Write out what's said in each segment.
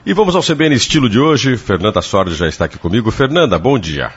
E vamos ao CBN Estilo de hoje. Fernanda Sordi já está aqui comigo. Fernanda, bom dia.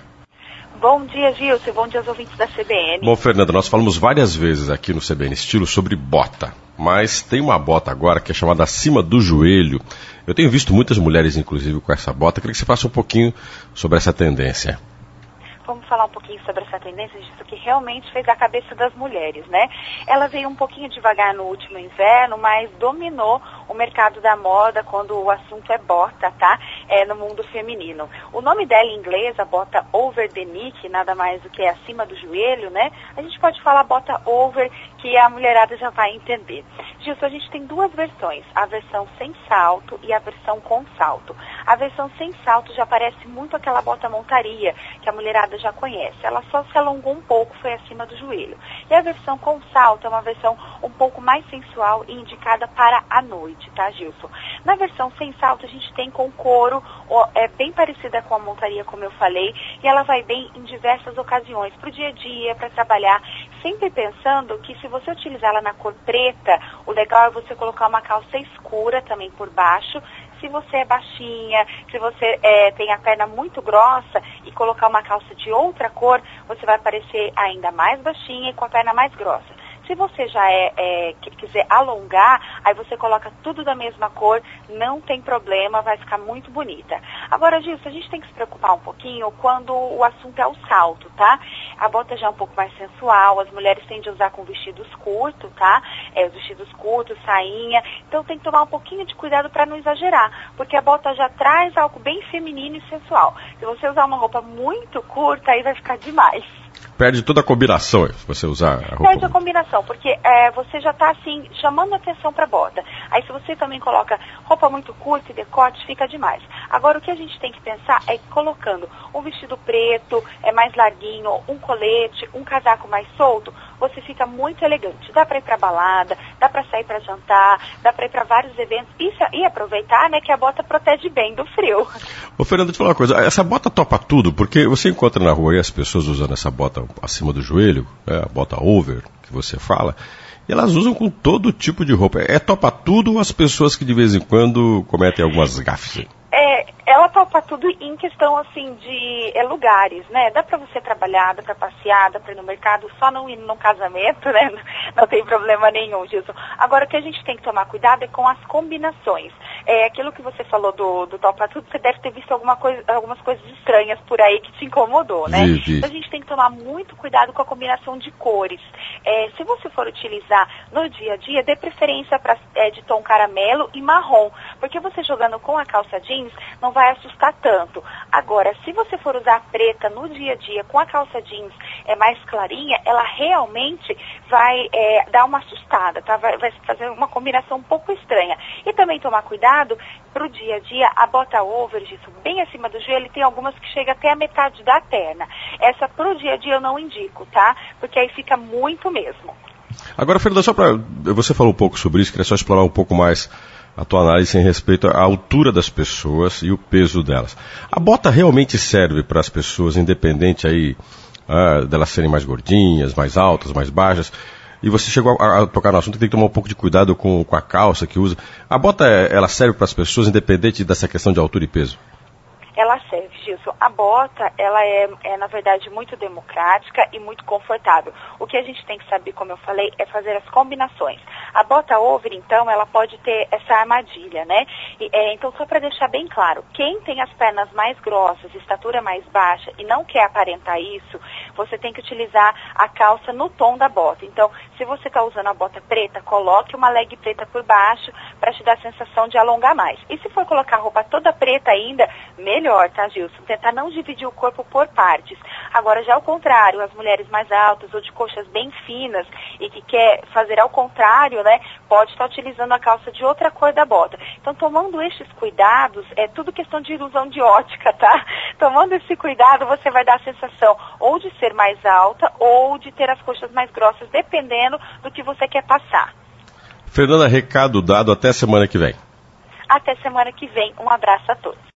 Bom dia, Gilson. Bom dia aos ouvintes da CBN. Bom, Fernanda, nós falamos várias vezes aqui no CBN Estilo sobre bota. Mas tem uma bota agora que é chamada acima do joelho. Eu tenho visto muitas mulheres, inclusive, com essa bota. Queria que você falasse um pouquinho sobre essa tendência. Vamos falar um pouquinho sobre essa tendência, isso que realmente fez a cabeça das mulheres, né? Ela veio um pouquinho devagar no último inverno, mas dominou o mercado da moda quando o assunto é bota, tá? No mundo feminino. O nome dela em inglês, a bota over the knee, nada mais do que acima do joelho, né? A gente pode falar bota over, que a mulherada já vai entender. Gilson, a gente tem duas versões, a versão sem salto e a versão com salto. A versão sem salto já parece muito aquela bota montaria, que a mulherada já conhece. Ela só se alongou um pouco, foi acima do joelho. E a versão com salto é uma versão um pouco mais sensual e indicada para a noite, tá, Gilson? Na versão sem salto a gente tem com couro, é bem parecida com a montaria, como eu falei, e ela vai bem em diversas ocasiões, para o dia a dia, para trabalhar, sempre pensando que se você utilizar ela na cor preta, o legal é você colocar uma calça escura também por baixo. Se você é baixinha, se você tem a perna muito grossa e colocar uma calça de outra cor, você vai parecer ainda mais baixinha e com a perna mais grossa. Se você já quiser alongar, aí você coloca tudo da mesma cor, não tem problema, vai ficar muito bonita. Agora, Gilson, a gente tem que se preocupar um pouquinho quando o assunto é o salto, tá? A bota já é um pouco mais sensual, as mulheres tendem a usar com vestidos curtos, tá? Os vestidos curtos, sainha, então tem que tomar um pouquinho de cuidado para não exagerar, porque a bota já traz algo bem feminino e sensual. Se você usar uma roupa muito curta, aí vai ficar demais. Perde toda a combinação, se você usar a roupa. Perde a combinação, porque você já está assim, chamando atenção para a bota. Aí se você também coloca roupa muito curta e decote, fica demais. Agora o que a gente tem que pensar é colocando um vestido preto, mais larguinho, um colete, um casaco mais solto, você fica muito elegante. Dá para ir para balada, dá para sair para jantar, dá para ir para vários eventos e aproveitar, né, que a bota protege bem do frio. Ô, Fernanda, deixa eu falar uma coisa. Essa bota topa tudo, porque você encontra na rua aí as pessoas usando essa bota acima do joelho, a bota over, que você fala, e elas usam com todo tipo de roupa. Topa tudo ou as pessoas que de vez em quando cometem algumas gafes? Ela topa tudo em questão, assim, de lugares, né? Dá pra você trabalhar, dá pra passear, dá pra ir no mercado, só não ir num casamento, né? Não tem problema nenhum, Gilson. Agora, o que a gente tem que tomar cuidado é com as combinações. Aquilo que você falou do topa tudo, você deve ter visto algumas coisas estranhas por aí que te incomodou, né? Então, a gente tem que tomar muito cuidado com a combinação de cores. Se você for utilizar no dia a dia, dê preferência de tom caramelo e marrom, porque você jogando com a calça jeans, não vai assustar tanto. Agora, se você for usar preta no dia a dia com a calça jeans mais clarinha, ela realmente vai dar uma assustada, tá? Vai fazer uma combinação um pouco estranha. E também tomar cuidado para o dia a dia, a bota over, isso bem acima do joelho, tem algumas que chega até a metade da perna. Essa para o dia a dia eu não indico, tá? Porque aí fica muito mesmo. Agora, Fernanda, você falou um pouco sobre isso, queria só explorar um pouco mais a tua análise em respeito à altura das pessoas e o peso delas. A bota realmente serve para as pessoas, independente aí delas serem mais gordinhas, mais altas, mais baixas? E você chegou a tocar no assunto que tem que tomar um pouco de cuidado com a calça que usa. A bota, ela serve para as pessoas, independente dessa questão de altura e peso? Ela serve, Gilson. A bota, ela é, na verdade, muito democrática e muito confortável. O que a gente tem que saber, como eu falei, é fazer as combinações. A bota over, então, ela pode ter essa armadilha, né? Então, só para deixar bem claro, quem tem as pernas mais grossas, estatura mais baixa e não quer aparentar isso, você tem que utilizar a calça no tom da bota. Então, se você está usando a bota preta, coloque uma leg preta por baixo para te dar a sensação de alongar mais. E se for colocar a roupa toda preta ainda, melhor, tá, Gilson? Tentar não dividir o corpo por partes. Agora, já ao contrário, as mulheres mais altas ou de coxas bem finas e que quer fazer ao contrário, né, pode estar utilizando a calça de outra cor da bota. Então, tomando estes cuidados, é tudo questão de ilusão de ótica, tá? Tomando esse cuidado, você vai dar a sensação ou de ser mais alta ou de ter as coxas mais grossas, dependendo do que você quer passar. Fernanda, recado dado, até semana que vem. Até semana que vem. Um abraço a todos.